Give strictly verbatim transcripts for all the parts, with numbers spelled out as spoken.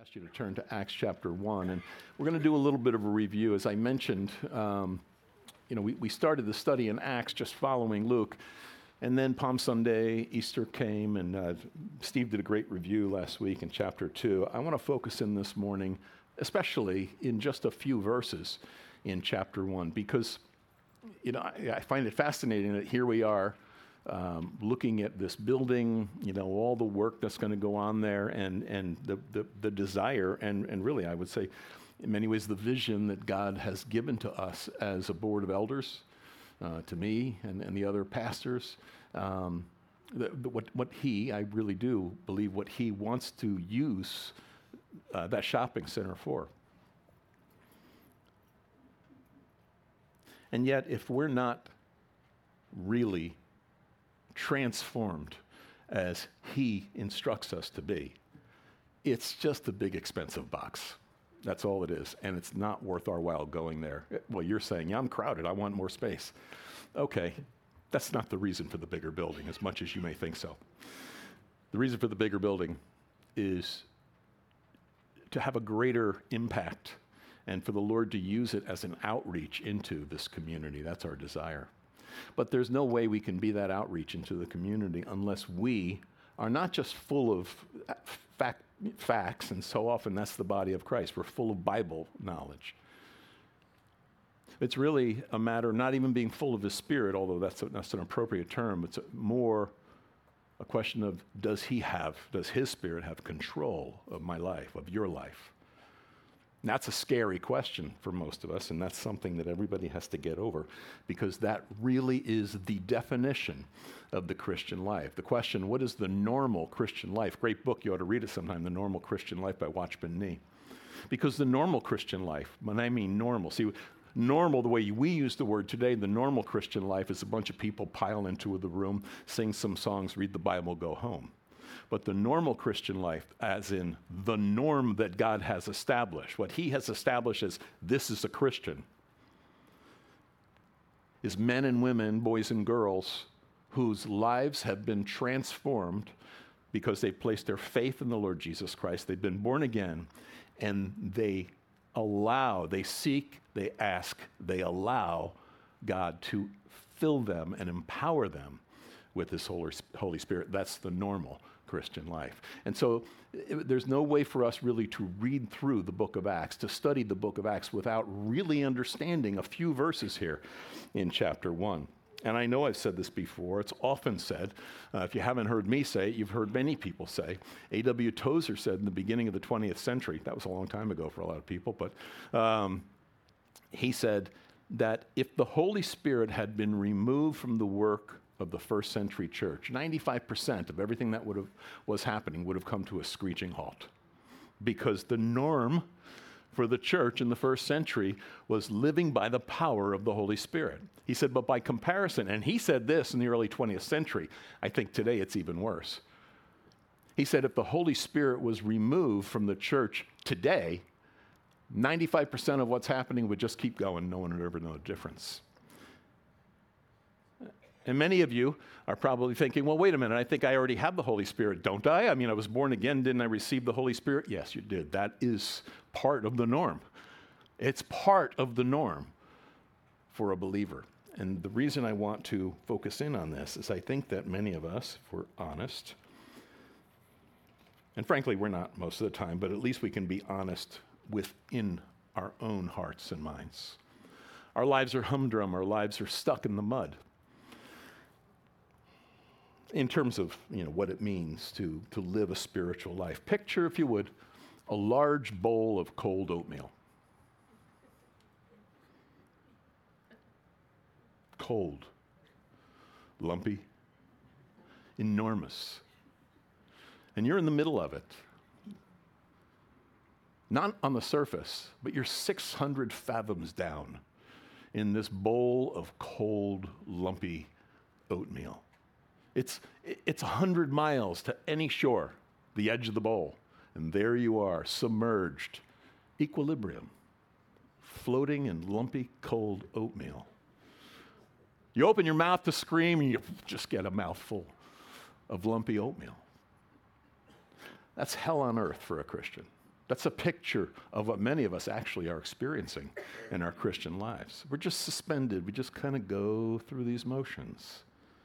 ask you to turn to Acts chapter one, and we're going to do a little bit of a review. As I mentioned, um, you know, we, we started the study in Acts just following Luke, and then Palm Sunday, Easter came, and uh, Steve did a great review last week in chapter two. I want to focus in this morning, especially in just a few verses in chapter one, because, you know, I, I find it fascinating that here we are, Um, looking at this building, you know, all the work that's going to go on there, and and the, the, the desire, and, and really, I would say, in many ways, the vision that God has given to us as a board of elders, uh, to me and, and the other pastors, um, the, the, what, what he, I really do believe what he wants to use uh, that shopping center for. And yet, if we're not really transformed as he instructs us to be, it's just a big expensive box. That's all it is, and it's not worth our while going there. Well, you're saying, yeah, I'm crowded, I want more space. Okay, that's not the reason for the bigger building, as much as you may think so. The reason for the bigger building is to have a greater impact and for the Lord to use it as an outreach into this community. That's our desire. But there's no way we can be that outreach into the community unless we are not just full of fact, facts, and so often that's the body of Christ. We're full of Bible knowledge. It's really a matter of not even being full of His Spirit, although that's, a, that's an appropriate term. It's a, more a question of, does He have, does His Spirit have control of my life, of your life? And that's a scary question for most of us, and that's something that everybody has to get over, because that really is the definition of the Christian life. The question, what is the normal Christian life? Great book, you ought to read it sometime, The Normal Christian Life by Watchman Nee. Because the normal Christian life, when I mean normal, see, normal, the way we use the word today, the normal Christian life is a bunch of people pile into the room, sing some songs, read the Bible, go home. But the normal Christian life, as in the norm that God has established, what He has established as this is a Christian, is men and women, boys and girls, whose lives have been transformed because they placed their faith in the Lord Jesus Christ. They've been born again, and they allow, they seek, they ask, they allow God to fill them and empower them with His Holy Spirit. That's the normal Christian life. And so it, there's no way for us really to read through the book of Acts, to study the book of Acts without really understanding a few verses here in chapter one. And I know I've said this before. It's often said, uh, if you haven't heard me say it, you've heard many people say. A W Tozer said in the beginning of the twentieth century, that was a long time ago for a lot of people, but um, he said that if the Holy Spirit had been removed from the work of the first century church, ninety-five percent of everything that would have was happening would have come to a screeching halt, because the norm for the church in the first century was living by the power of the Holy Spirit. He said, but by comparison, and he said this in the early twentieth century, I think today it's even worse. He said if the Holy Spirit was removed from the church today, ninety-five percent of what's happening would just keep going. No one would ever know the difference. And many of you are probably thinking, well, wait a minute, I think I already have the Holy Spirit, don't I? I mean, I was born again, didn't I receive the Holy Spirit? Yes, you did. That is part of the norm. It's part of the norm for a believer. And the reason I want to focus in on this is I think that many of us, if we're honest, and frankly, we're not most of the time, but at least we can be honest within our own hearts and minds. Our lives are humdrum. Our lives are stuck in the mud. In terms of, you know, what it means to, to live a spiritual life. Picture, if you would, a large bowl of cold oatmeal. Cold, lumpy, enormous. And you're in the middle of it. Not on the surface, but you're six hundred fathoms down in this bowl of cold, lumpy oatmeal. It's it's one hundred miles to any shore, the edge of the bowl. And there you are, submerged, equilibrium, floating in lumpy, cold oatmeal. You open your mouth to scream, and you just get a mouthful of lumpy oatmeal. That's hell on earth for a Christian. That's a picture of what many of us actually are experiencing in our Christian lives. We're just suspended. We just kind of go through these motions.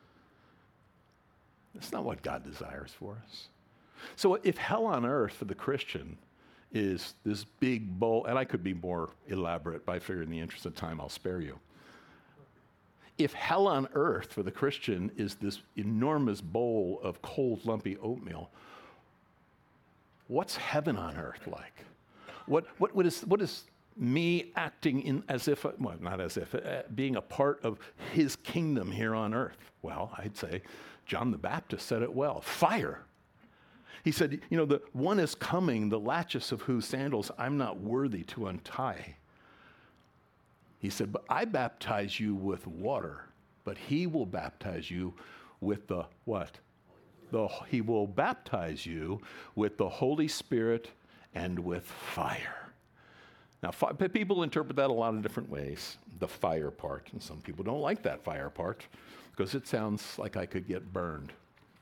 That's not what God desires for us. So if hell on earth for the Christian is this big bowl, and I could be more elaborate, but I figure in the interest of time I'll spare you. If hell on earth for the Christian is this enormous bowl of cold, lumpy oatmeal, what's heaven on earth like? What, what, what, is, what is me acting in as if, well, not as if, uh, being a part of his kingdom here on earth? Well, I'd say John the Baptist said it well. Fire. He said, you know, the one is coming, the latches of whose sandals I'm not worthy to untie. He said, but I baptize you with water, but he will baptize you with the what? The, he will baptize you with the Holy Spirit and with fire. Now, fi- people interpret that a lot of different ways, the fire part. And some people don't like that fire part because it sounds like I could get burned.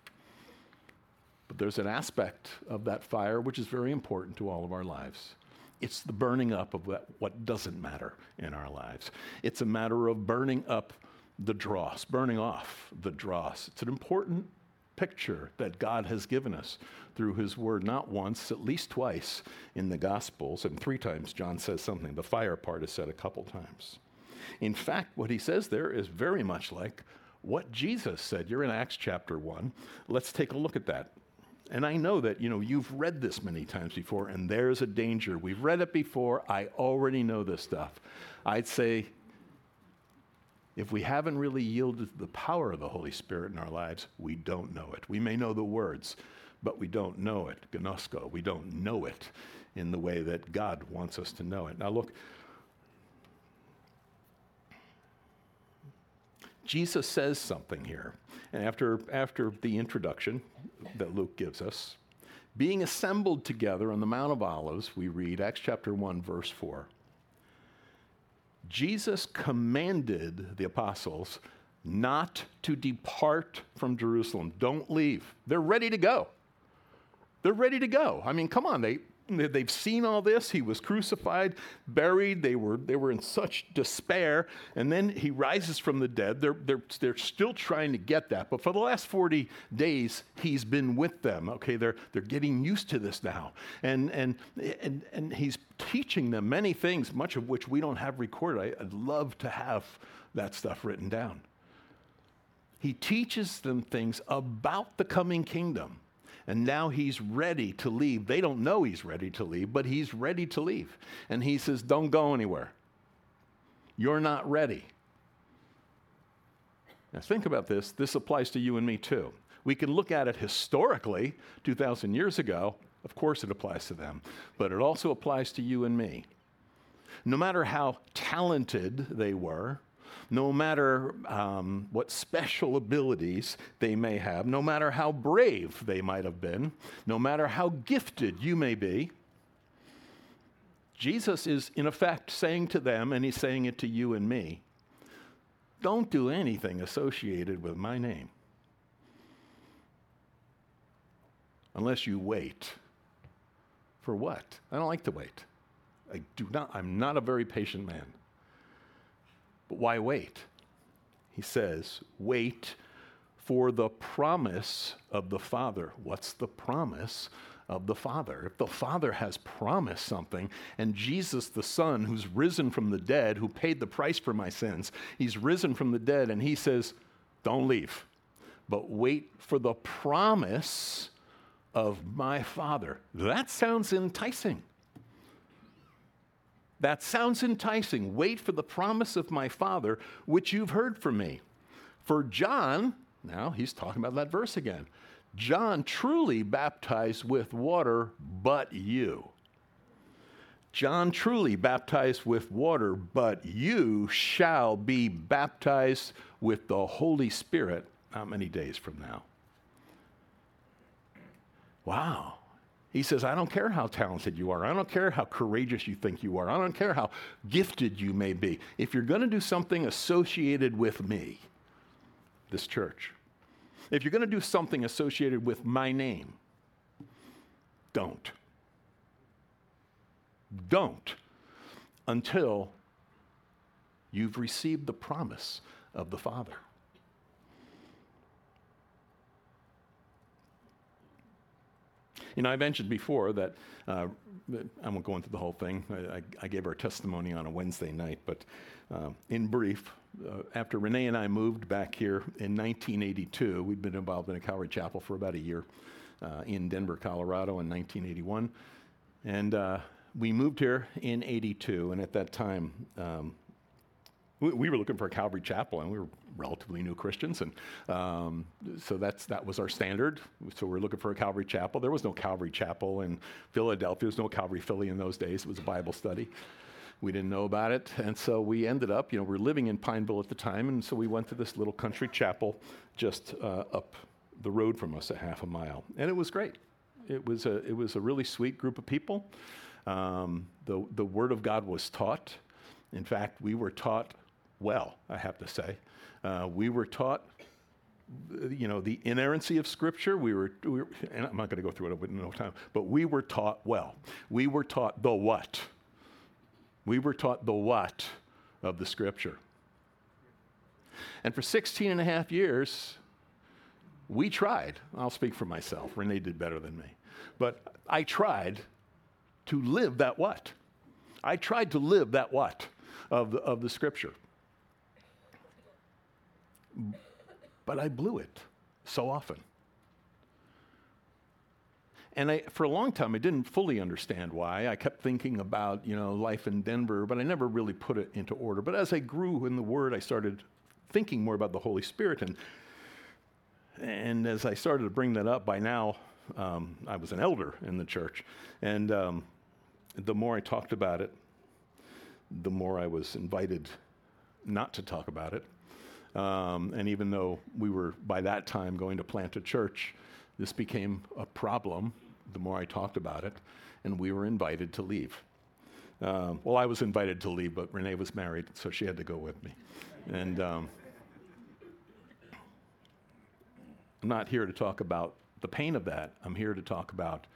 But there's an aspect of that fire which is very important to all of our lives. It's the burning up of what, what doesn't matter in our lives. It's a matter of burning up the dross, burning off the dross. It's an important picture that God has given us through his word, not once, at least twice in the Gospels, and three times John says something. The fire part is said a couple times. In fact, what he says there is very much like what Jesus said. You're in Acts chapter one. Let's take a look at that. And I know that, you know, you've read this many times before, and there's a danger. We've read it before. I already know this stuff. I'd say if we haven't really yielded to the power of the Holy Spirit in our lives, we don't know it. We may know the words, but we don't know it. Gnosko, we don't know it in the way that God wants us to know it. Now look, Jesus says something here. And after, after the introduction that Luke gives us, being assembled together on the Mount of Olives, we read Acts chapter one, verse four. Jesus commanded the apostles not to depart from Jerusalem. Don't leave. They're ready to go. They're ready to go. I mean, come on, they, they've seen all this. He was crucified, buried. They were, they were in such despair. And then he rises from the dead. They're, they're, they're still trying to get that. But for the last forty days, he's been with them. Okay, they're, they're getting used to this now. And, and, and, and he's teaching them many things, much of which we don't have recorded. I, I'd love to have that stuff written down. He teaches them things about the coming kingdom. And now he's ready to leave. They don't know he's ready to leave, but he's ready to leave. And he says, don't go anywhere. You're not ready. Now think about this. This applies to you and me too. We can look at it historically, two thousand years ago. Of course it applies to them. But it also applies to you and me. No matter how talented they were, no matter um, what special abilities they may have, no matter how brave they might have been, no matter how gifted you may be, Jesus is in effect saying to them, and he's saying it to you and me, don't do anything associated with my name unless you wait. For what? I don't like to wait. I do not, I'm not a very patient man. But why wait? He says, wait for the promise of the Father. What's the promise of the Father? If the Father has promised something, and Jesus the Son, who's risen from the dead, who paid the price for my sins, he's risen from the dead, and he says, don't leave, but wait for the promise of my Father. That sounds enticing. That sounds enticing. Wait for the promise of my Father, which you've heard from me. For John, now he's talking about that verse again. John truly baptized with water, but you. John truly baptized with water, but you shall be baptized with the Holy Spirit not many days from now. Wow. He says, I don't care how talented you are. I don't care how courageous you think you are. I don't care how gifted you may be. If you're going to do something associated with me, this church, if you're going to do something associated with my name, don't. Don't until you've received the promise of the Father. You know, I mentioned before that, uh, I won't go into the whole thing. I, I, I gave our testimony on a Wednesday night, but uh, in brief, uh, after Renee and I moved back here in nineteen eighty-two, we'd been involved in a Calvary Chapel for about a year uh, in Denver, Colorado in nineteen eighty-one. And uh, we moved here in eighty-two, and at that time, um, we, we were looking for a Calvary Chapel, and we were relatively new Christians, and um, so that's that was our standard. So we were looking for a Calvary Chapel. There was no Calvary Chapel in Philadelphia. There was no Calvary Philly in those days. It was a Bible study. We didn't know about it, and so we ended up, you know, we were living in Pineville at the time, and so we went to this little country chapel just uh, up the road from us, a half a mile, and it was great. It was a it was a really sweet group of people. Um, the the Word of God was taught. In fact, we were taught well, I have to say. Uh, we were taught, you know, the inerrancy of Scripture. We were, we were and I'm not going to go through it with no time, but we were taught well. We were taught the what. We were taught the what of the Scripture. And for sixteen and a half years, we tried. I'll speak for myself. Renee did better than me. But I tried to live that what. I tried to live that what of the, of the Scripture. But I blew it so often. And I, for a long time, I didn't fully understand why. I kept thinking about, you know, life in Denver, but I never really put it into order. But as I grew in the Word, I started thinking more about the Holy Spirit. And, and as I started to bring that up, by now, um, I was an elder in the church. And um, the more I talked about it, the more I was invited not to talk about it. Um, and even though we were, by that time, going to plant a church, this became a problem the more I talked about it, and we were invited to leave. Um, well, I was invited to leave, but Renee was married, so she had to go with me. And um, I'm not here to talk about the pain of that. I'm here to talk about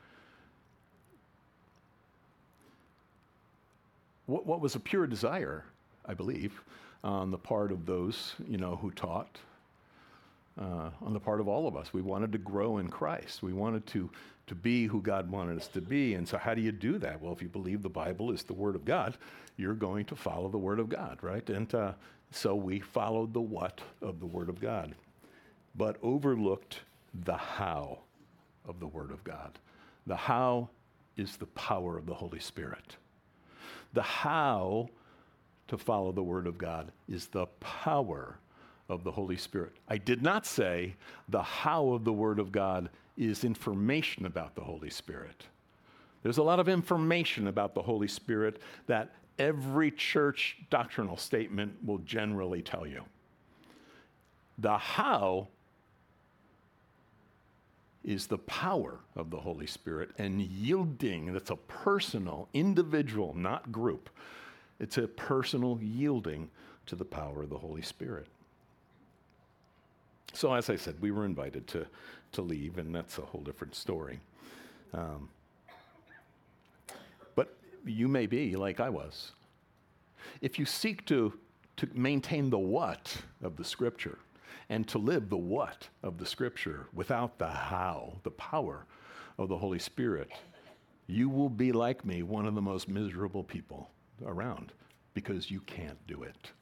what, what was a pure desire, I believe, on the part of those, you know, who taught, uh, on the part of all of us. We wanted to grow in Christ. We wanted to, to be who God wanted us to be. And so how do you do that? Well, if you believe the Bible is the Word of God, you're going to follow the Word of God, right? And uh, so we followed the what of the Word of God, but overlooked the how of the Word of God. The how is the power of the Holy Spirit. The how to follow the Word of God is the power of the Holy Spirit. I did not say the how of the Word of God is information about the Holy Spirit. There's a lot of information about the Holy Spirit that every church doctrinal statement will generally tell you. The how is the power of the Holy Spirit and yielding. That's a personal, individual, not group. It's a personal yielding to the power of the Holy Spirit. So as I said, we were invited to, to leave, and that's a whole different story. Um, but you may be like I was. If you seek to, to maintain the what of the Scripture and to live the what of the Scripture without the how, the power of the Holy Spirit, you will be like me, one of the most miserable people around, because you can't do it.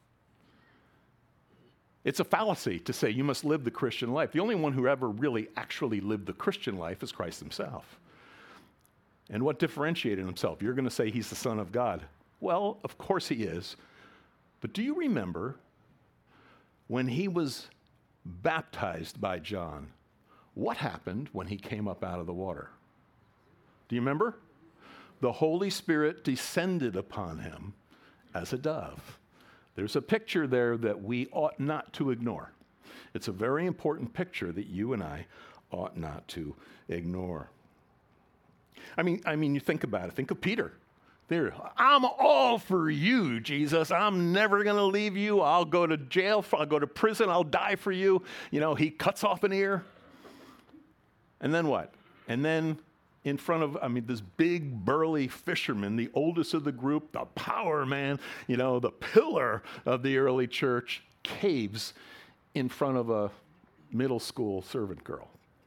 It's a fallacy to say you must live the Christian life. The only one who ever really actually lived the Christian life is Christ himself. And what differentiated himself? You're going to say he's the Son of God. Well, of course he is. But do you remember when he was baptized by John, what happened when he came up out of the water? Do you remember? The Holy Spirit descended upon him as a dove. There's a picture there that we ought not to ignore. It's a very important picture that you and I ought not to ignore. I mean, I mean, you think about it. Think of Peter. There, I'm all for you, Jesus. I'm never going to leave you. I'll go to jail. I'll go to prison. I'll die for you. You know, he cuts off an ear. And then what? And then in front of, I mean, this big burly fisherman, the oldest of the group, the power man, you know, the pillar of the early church, caves in front of a middle school servant girl.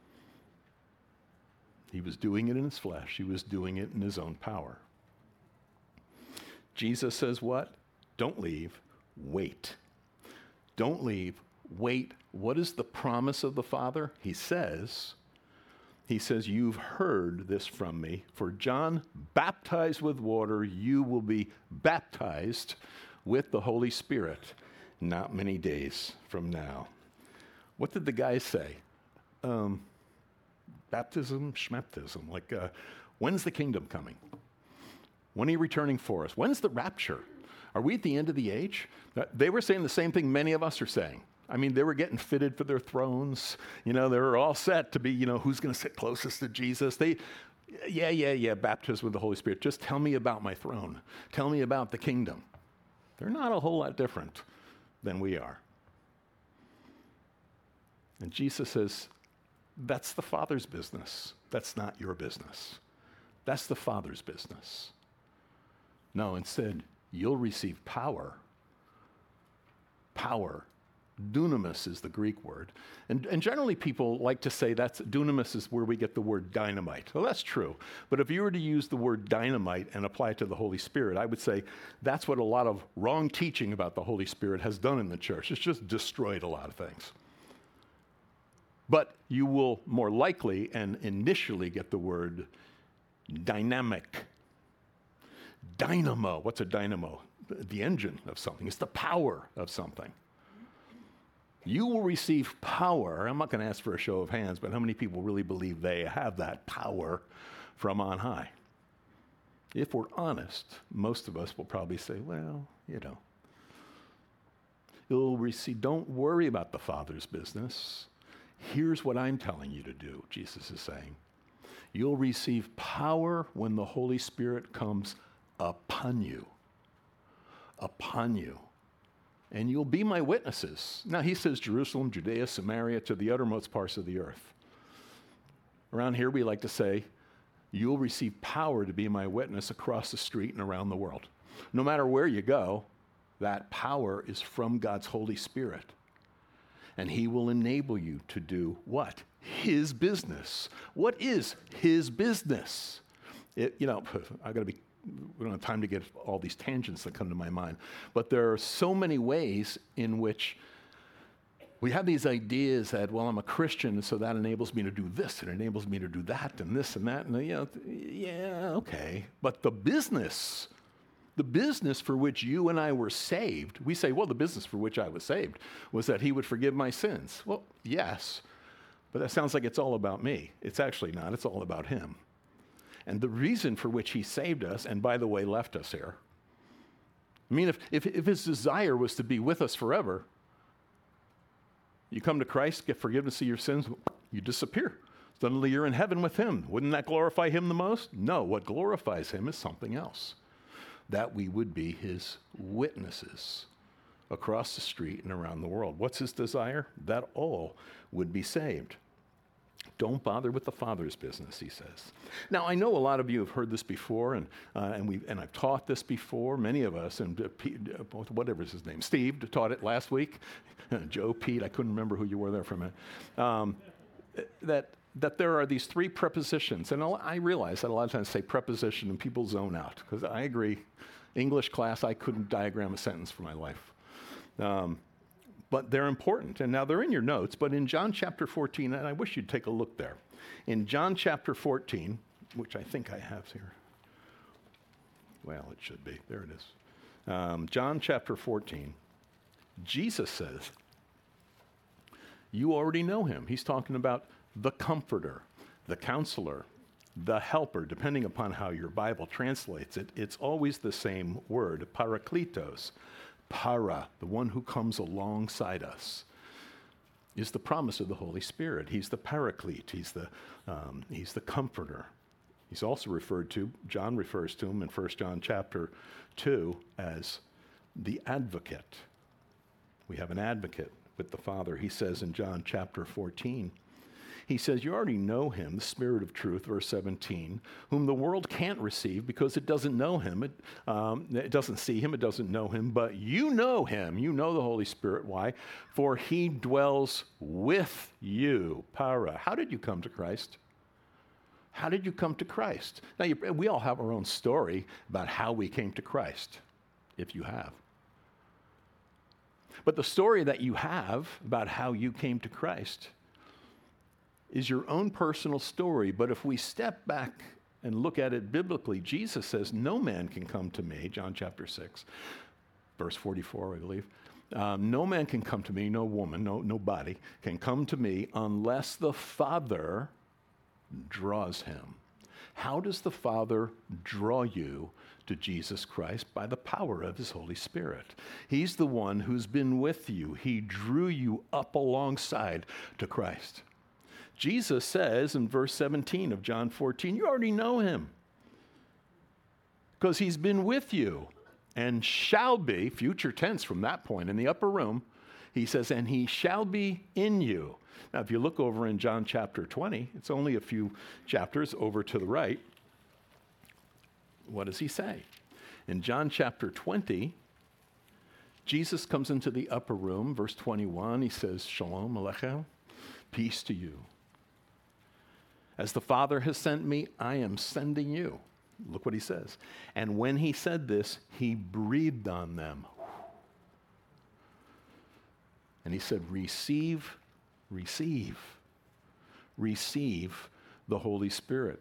He was doing it in his flesh. He was doing it in his own power. Jesus says what? Don't leave, wait. Don't leave, wait. What is the promise of the Father? He says, he says, you've heard this from me. For John baptized with water, you will be baptized with the Holy Spirit not many days from now. What did the guy say? Um, baptism, schmaptism. Like, uh, when's the kingdom coming? When are you returning for us? When's the rapture? Are we at the end of the age? Uh, they were saying the same thing many of us are saying. I mean, they were getting fitted for their thrones. You know, they were all set to be, you know, who's going to sit closest to Jesus. They, yeah, yeah, yeah, baptism with the Holy Spirit. Just tell me about my throne. Tell me about the kingdom. They're not a whole lot different than we are. And Jesus says, that's the Father's business. That's not your business. That's the Father's business. No, instead, you'll receive power. Power. Dunamis is the Greek word. And, and generally people like to say that's dunamis is where we get the word dynamite. Well, that's true. But if you were to use the word dynamite and apply it to the Holy Spirit, I would say that's what a lot of wrong teaching about the Holy Spirit has done in the church. It's just destroyed a lot of things. But you will more likely and initially get the word dynamic. Dynamo. What's a dynamo? The engine of something. It's the power of something. You will receive power. I'm not going to ask for a show of hands, but how many people really believe they have that power from on high? If we're honest, most of us will probably say, well, you know. You'll receive, don't worry about the Father's business. Here's what I'm telling you to do, Jesus is saying. You'll receive power when the Holy Spirit comes upon you. Upon you. And you'll be my witnesses. Now, he says Jerusalem, Judea, Samaria, to the uttermost parts of the earth. Around here, we like to say, you'll receive power to be my witness across the street and around the world. No matter where you go, that power is from God's Holy Spirit. And he will enable you to do what? His business. What is his business? It, you know, I've got to be we don't have time to get all these tangents that come to my mind, but there are so many ways in which we have these ideas that, well, I'm a Christian, so that enables me to do this, it enables me to do that, and this and that, and you know, yeah, okay. But the business, the business for which you and I were saved, we say, well, the business for which I was saved was that he would forgive my sins. Well, yes, but that sounds like it's all about me. It's actually not. It's all about him. And the reason for which he saved us, and by the way, left us here, I mean, if, if, if his desire was to be with us forever, you come to Christ, get forgiveness of your sins, you disappear. Suddenly you're in heaven with him. Wouldn't that glorify him the most? No, what glorifies him is something else. That we would be his witnesses across the street and around the world. What's his desire? That all would be saved. Don't bother with the Father's business, he says. Now, I know a lot of you have heard this before, and uh, and we and I've taught this before, many of us, and uh, Pete, uh, whatever's his name, Steve taught it last week, Joe, Pete, I couldn't remember who you were there for a minute, um, that, that there are these three prepositions, and I realize that a lot of times I say preposition and people zone out, because I agree, English class, I couldn't diagram a sentence for my life. Um, But they're important. And now they're in your notes, but in John chapter fourteen, and I wish you'd take a look there. In John chapter fourteen, which I think I have here. Well, it should be. There it is. Um, John chapter fourteen, Jesus says, you already know him. He's talking about the Comforter, the Counselor, the Helper, depending upon how your Bible translates it. It's always the same word, parakletos. Para, the one who comes alongside us, is the promise of the Holy Spirit. He's the paraclete. He's the, um, he's the comforter. He's also referred to, John refers to him in First John chapter two as the advocate. We have an advocate with the Father. He says in John chapter fourteen, He says, you already know him, the Spirit of truth, verse seventeen, whom the world can't receive because it doesn't know him. It, um, it doesn't see him, it doesn't know him, but you know him. You know the Holy Spirit. Why? For he dwells with you. Para. How did you come to Christ? How did you come to Christ? Now, you, we all have our own story about how we came to Christ, if you have. But the story that you have about how you came to Christ is your own personal story. But if we step back and look at it biblically, Jesus says, no man can come to me, John chapter six, verse forty-four, I believe. Um, no man can come to me, no woman, no nobody can come to me unless the Father draws him. How does the Father draw you to Jesus Christ? By the power of his Holy Spirit. He's the one who's been with you. He drew you up alongside to Christ. Jesus says in verse seventeen of John fourteen, you already know him because he's been with you and shall be, future tense from that point in the upper room, he says, and he shall be in you. Now, if you look over in John chapter twenty, it's only a few chapters over to the right. What does he say? In John chapter twenty, Jesus comes into the upper room, verse twenty-one, he says, Shalom Aleichem, peace to you. As the Father has sent me, I am sending you. Look what he says. And when he said this, he breathed on them. And he said, receive, receive, receive the Holy Spirit.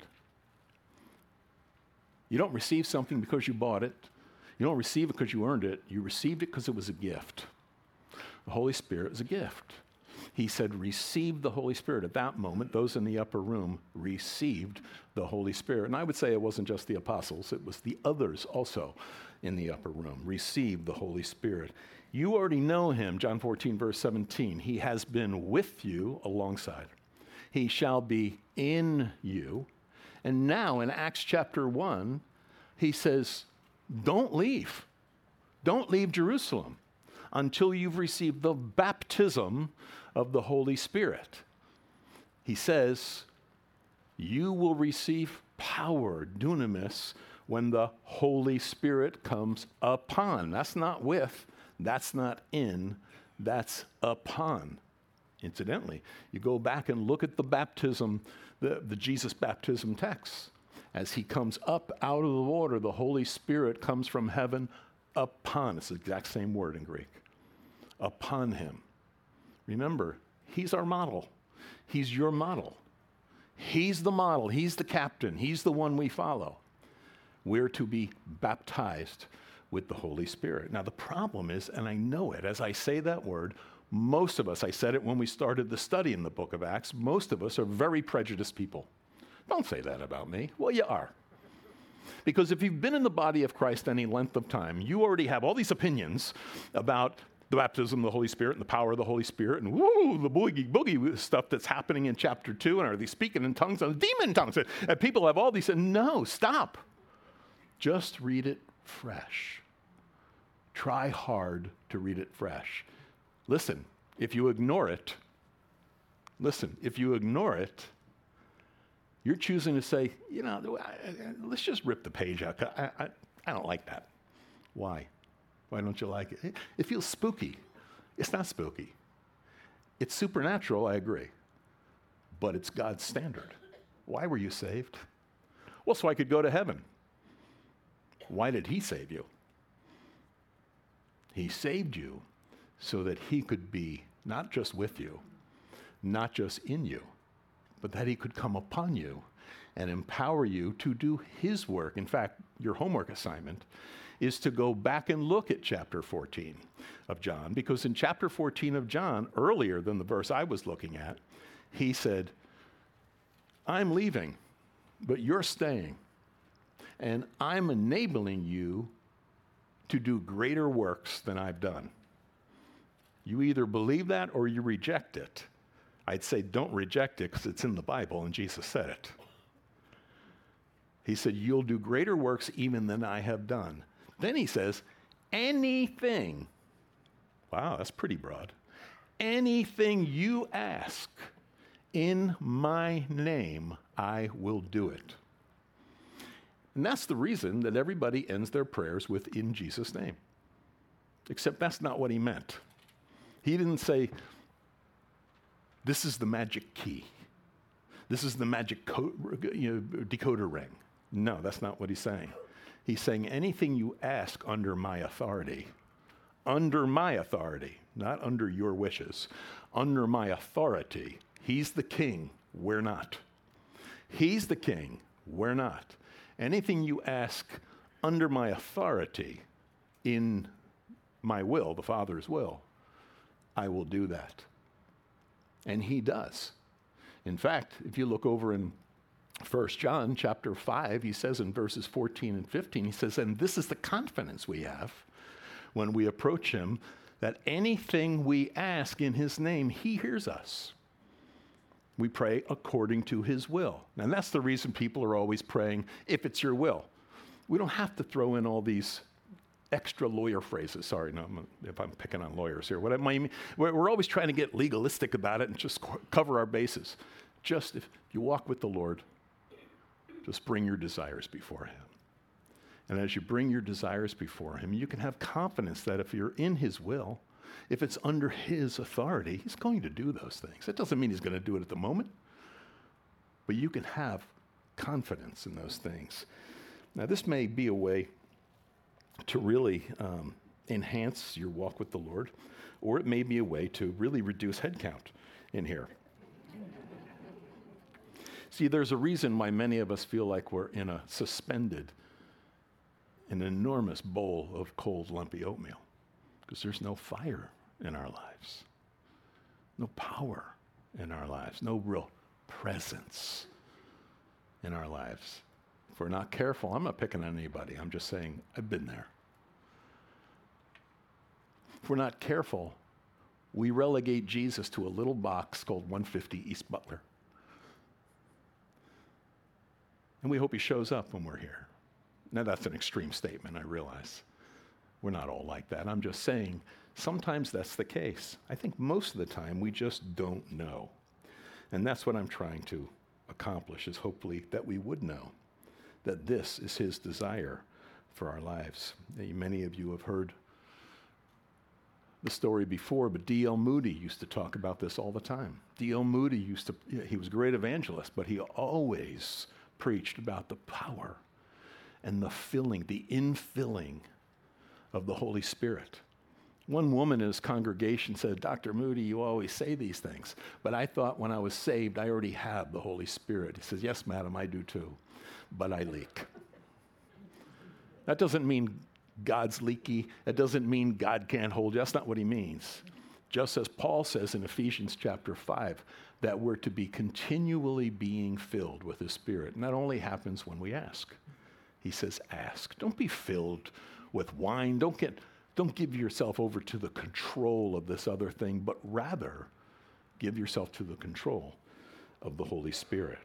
You don't receive something because you bought it. You don't receive it because you earned it. You received it because it was a gift. The Holy Spirit is a gift. He said, receive the Holy Spirit. At that moment, those in the upper room received the Holy Spirit. And I would say it wasn't just the apostles, it was the others also in the upper room. Received the Holy Spirit. You already know him, John fourteen, verse seventeen. He has been with you alongside. He shall be in you. And now in Acts chapter one, he says, don't leave. Don't leave Jerusalem until you've received the baptism of the Holy Spirit. He says, you will receive power, dunamis, when the Holy Spirit comes upon. That's not with, that's not in, that's upon. Incidentally, you go back and look at the baptism, the, the Jesus baptism text. As he comes up out of the water, the Holy Spirit comes from heaven upon. It's the exact same word in Greek. Upon him. Remember, he's our model. He's your model. He's the model. He's the captain. He's the one we follow. We're to be baptized with the Holy Spirit. Now, the problem is, and I know it, as I say that word, most of us, I said it when we started the study in the book of Acts, most of us are very prejudiced people. Don't say that about me. Well, you are. Because if you've been in the body of Christ any length of time, you already have all these opinions about the baptism of the Holy Spirit and the power of the Holy Spirit and woo, the boogie boogie stuff that's happening in chapter two, and are they speaking in tongues and demon tongues? And people have all these, and no, stop. Just read it fresh. Try hard to read it fresh. Listen, if you ignore it, listen, if you ignore it, you're choosing to say, you know, let's just rip the page out. I, I, I don't like that. Why? Why don't you like it? It feels spooky. It's not spooky. It's supernatural, I agree. But it's God's standard. Why were you saved? Well, so I could go to heaven. Why did he save you? He saved you so that he could be not just with you, not just in you, but that he could come upon you and empower you to do his work. In fact, your homework assignment is to go back and look at chapter fourteen of John, because in chapter fourteen of John, earlier than the verse I was looking at, he said, I'm leaving, but you're staying, and I'm enabling you to do greater works than I've done. You either believe that or you reject it. I'd say don't reject it because it's in the Bible and Jesus said it. He said, you'll do greater works even than I have done. Then he says, anything, wow, that's pretty broad. Anything you ask In my name, I will do it. And that's the reason that everybody ends their prayers with, in Jesus' name. Except that's not what he meant. He didn't say, this is the magic key. This is the magic co- you know, decoder ring. No, that's not what he's saying. He's saying anything you ask under my authority, under my authority, not under your wishes, under my authority. He's the king, we're not. He's the king, we're not. Anything you ask under my authority in my will, the Father's will, I will do that. And he does. In fact, if you look over in First John chapter five, he says in verses fourteen and fifteen, he says, and this is the confidence we have when we approach him, that anything we ask in his name, he hears us. We pray according to his will. And that's the reason people are always praying, if it's your will. We don't have to throw in all these extra lawyer phrases. Sorry, no, I'm, if I'm picking on lawyers here. What I mean, we're, we're always trying to get legalistic about it and just co- cover our bases. Just if you walk with the Lord, just bring your desires before him. And as you bring your desires before him, you can have confidence that if you're in his will, if it's under his authority, he's going to do those things. That doesn't mean he's going to do it at the moment, but you can have confidence in those things. Now, this may be a way to really um, enhance your walk with the Lord, or it may be a way to really reduce headcount in here. See, there's a reason why many of us feel like we're in a suspended, an enormous bowl of cold, lumpy oatmeal, because there's no fire in our lives, no power in our lives, no real presence in our lives. If we're not careful, I'm not picking on anybody, I'm just saying I've been there. If we're not careful, we relegate Jesus to a little box called one fifty East Butler. And we hope he shows up when we're here. Now, that's an extreme statement, I realize. We're not all like that. I'm just saying, sometimes that's the case. I think most of the time, we just don't know. And that's what I'm trying to accomplish, is hopefully that we would know that this is his desire for our lives. Many of you have heard the story before, but D L Moody used to talk about this all the time. D L Moody used to, he was a great evangelist, but he always preached about the power and the filling, the infilling of the Holy Spirit. One woman in his congregation said, Doctor Moody, you always say these things, but I thought when I was saved, I already have the Holy Spirit. He says, yes, madam, I do too, but I leak. That doesn't mean God's leaky. That doesn't mean God can't hold you. That's not what he means. Just as Paul says in Ephesians chapter five, that we're to be continually being filled with his Spirit. And that only happens when we ask. He says, ask. Don't be filled with wine. Don't get, don't give yourself over to the control of this other thing, but rather give yourself to the control of the Holy Spirit.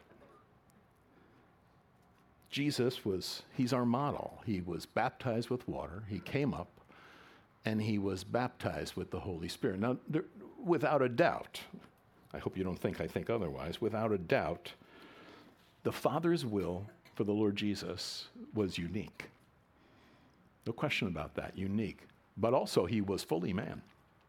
Jesus was, he's our model. He was baptized with water. He came up and he was baptized with the Holy Spirit. Now, there, without a doubt, I hope you don't think I think otherwise, without a doubt, the Father's will for the Lord Jesus was unique. No question about that, unique. But also he was fully man.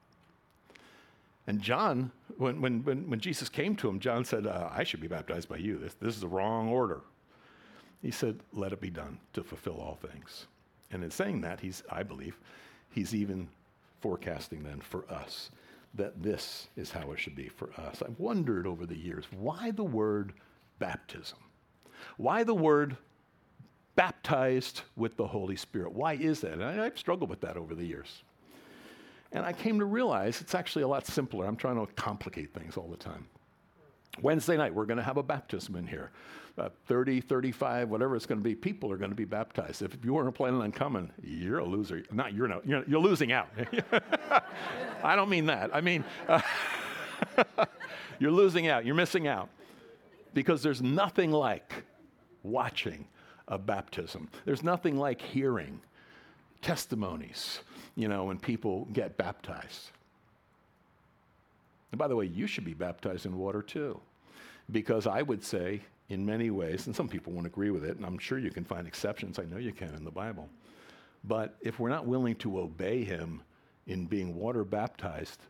And John, when, when, when, when Jesus came to him, John said, uh, I should be baptized by you. This, this is the wrong order. He said, let it be done to fulfill all things. And in saying that, he's, I believe, he's even forecasting then for us that this is how it should be for us. I've wondered over the years, why the word baptism? Why the word baptized with the Holy Spirit? Why is that? And I, I've struggled with that over the years. And I came to realize it's actually a lot simpler. I'm trying to complicate things all the time. Wednesday night, we're going to have a baptism in here. About thirty, thirty-five, whatever it's going to be, people are going to be baptized. If you weren't planning on coming, you're a loser. Not you're no, you're, you're losing out. I don't mean that. I mean, uh, you're losing out. You're missing out. Because there's nothing like watching a baptism. There's nothing like hearing testimonies, you know, when people get baptized. And by the way, you should be baptized in water too. Because I would say, in many ways, and some people won't agree with it, and I'm sure you can find exceptions, I know you can in the Bible, but if we're not willing to obey him in being water baptized,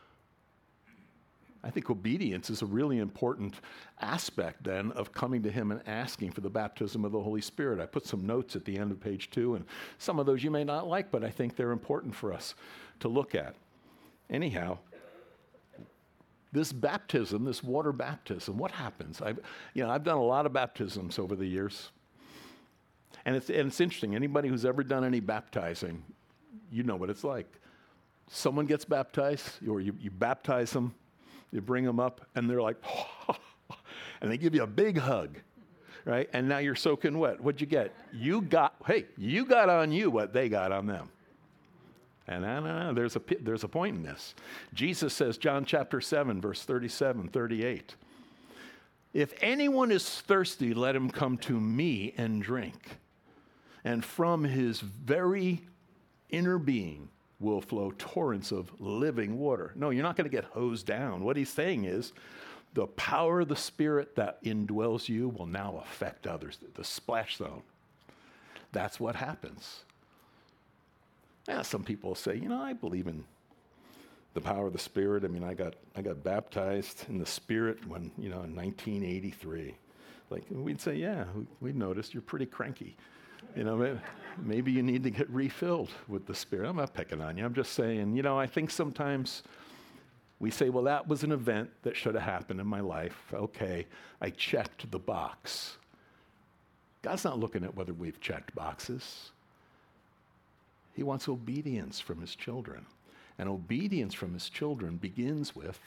I think obedience is a really important aspect then of coming to him and asking for the baptism of the Holy Spirit. I put some notes at the end of page two, and some of those you may not like, but I think they're important for us to look at. Anyhow, this baptism, this water baptism, what happens? I've, you know, I've done a lot of baptisms over the years. And it's, and it's interesting. Anybody who's ever done any baptizing, you know what it's like. Someone gets baptized, or you, you baptize them, you bring them up, and they're like, and they give you a big hug, right? And now you're soaking wet. What'd you get? You got, hey, you got on you what they got on them. And I don't know, there's a, there's a point in this. Jesus says, John chapter seven, verse thirty-seven, thirty-eight, if anyone is thirsty, let him come to me and drink. And from his very inner being will flow torrents of living water. No, you're not going to get hosed down. What he's saying is the power of the Spirit that indwells you will now affect others. The splash zone. That's what happens. Yeah, some people say, you know, I believe in the power of the Spirit. I mean, I got I got baptized in the Spirit when, you know, in nineteen eighty-three. Like, we'd say, yeah, we noticed you're pretty cranky. You know, maybe you need to get refilled with the Spirit. I'm not picking on you. I'm just saying, you know, I think sometimes we say, well, that was an event that should have happened in my life. Okay, I checked the box. God's not looking at whether we've checked boxes. He wants obedience from his children. And obedience from his children begins with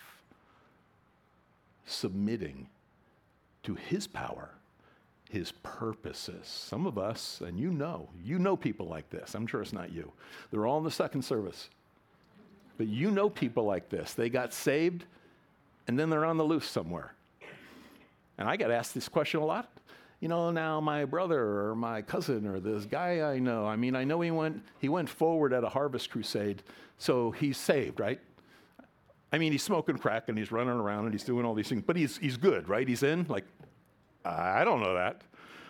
submitting to his power, his purposes. Some of us, and you know, you know people like this. I'm sure it's not you. They're all in the second service. But you know people like this. They got saved, and then they're on the loose somewhere. And I got asked this question a lot. You know, now my brother or my cousin or this guy I know, I mean, I know he went he went forward at a harvest crusade, so he's saved, right? I mean, he's smoking crack and he's running around and he's doing all these things, but he's he's good, right? He's in? Like, I don't know that.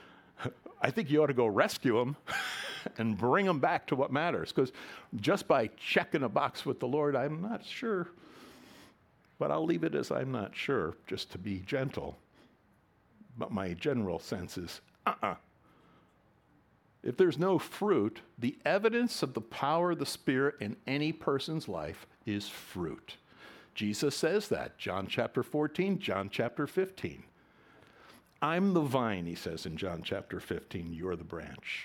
I think you ought to go rescue him and bring him back to what matters, because just by checking a box with the Lord, I'm not sure. But I'll leave it as I'm not sure, just to be gentle. But my general sense is, uh-uh. If there's no fruit, the evidence of the power of the Spirit in any person's life is fruit. Jesus says that, John chapter fourteen, John chapter fifteen. I'm the vine, he says in John chapter fifteen, you're the branch.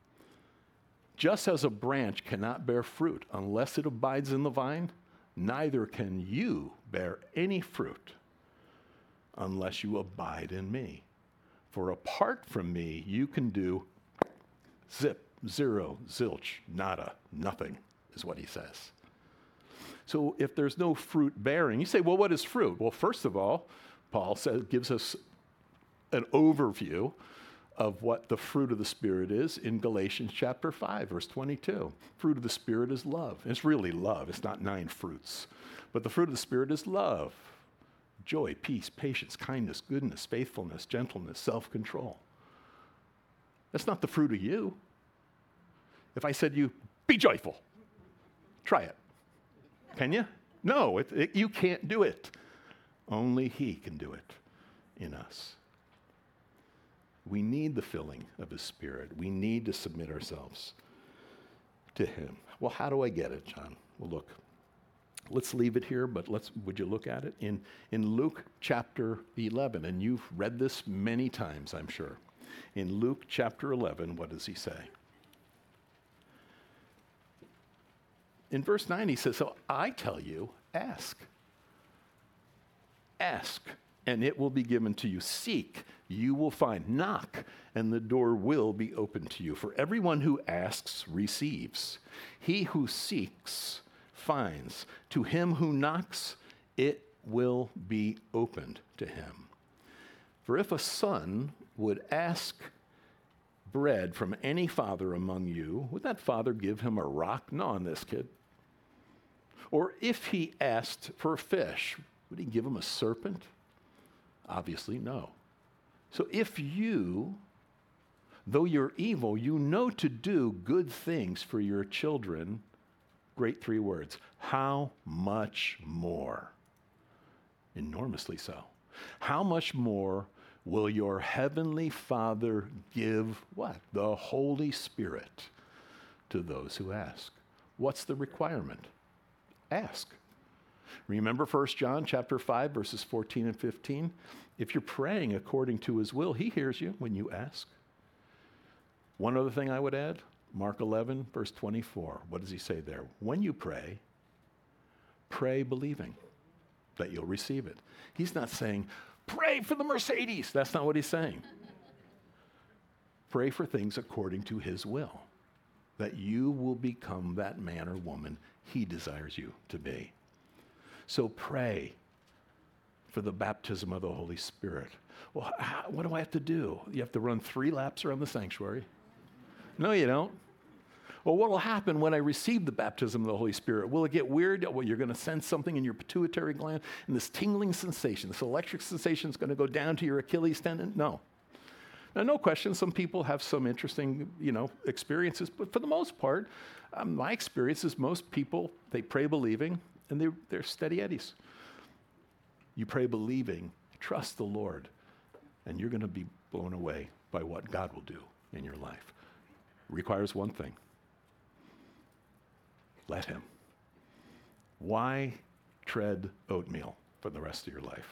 Just as a branch cannot bear fruit unless it abides in the vine, neither can you bear any fruit unless you abide in me. For apart from me, you can do zip, zero, zilch, nada, nothing, is what he says. So if there's no fruit bearing, you say, well, what is fruit? Well, first of all, Paul says, gives us an overview of what the fruit of the Spirit is in Galatians chapter five, verse twenty-two. Fruit of the Spirit is love. It's really love. It's not nine fruits. But the fruit of the Spirit is love, joy, peace, patience, kindness, goodness, faithfulness, gentleness, self-control. That's not the fruit of you. If I said to you, be joyful, try it. Can you? No, it, it, you can't do it. Only he can do it in us. We need the filling of his Spirit. We need to submit ourselves to him. Well, how do I get it, John? Well, look, let's leave it here, but let's, would you look at it? In, in Luke chapter eleven, and you've read this many times, I'm sure. In Luke chapter eleven, what does he say? In verse nine, he says, so I tell you, ask. Ask, and it will be given to you. Seek, you will find. Knock, and the door will be opened to you. For everyone who asks receives. He who seeks finds. To him who knocks, it will be opened to him. For if a son would ask bread from any father among you, would that father give him a rock? No, on this kid. Or if he asked for a fish, would he give him a serpent? Obviously, no. So if you, though you're evil, you know to do good things for your children, great three words, how much more? Enormously so. How much more will your heavenly Father give what? The Holy Spirit to those who ask. What's the requirement? Ask. Remember First John chapter five, verses fourteen and fifteen? If you're praying according to his will, he hears you when you ask. One other thing I would add, Mark eleven, verse twenty-four. What does he say there? When you pray, pray believing that you'll receive it. He's not saying, pray for the Mercedes. That's not what he's saying. Pray for things according to his will, that you will become that man or woman he desires you to be. So pray for the baptism of the Holy Spirit. Well, how, what do I have to do? You have to run three laps around the sanctuary? No, you don't. Well, what will happen when I receive the baptism of the Holy Spirit? Will it get weird? Well, you're going to sense something in your pituitary gland, and this tingling sensation, this electric sensation is going to go down to your Achilles tendon? No. Now, no question, some people have some interesting, you know, experiences, but for the most part, um, my experience is most people, they pray believing, and they're, they're steady eddies. You pray believing, trust the Lord, and you're going to be blown away by what God will do in your life. Requires one thing. Let him. Why tread oatmeal for the rest of your life?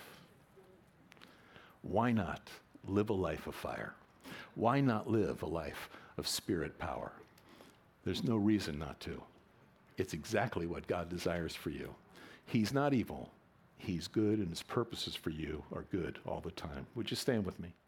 Why not live a life of fire? Why not live a life of spirit power? There's no reason not to. It's exactly what God desires for you. He's not evil. He's good, and his purposes for you are good all the time. Would you stand with me?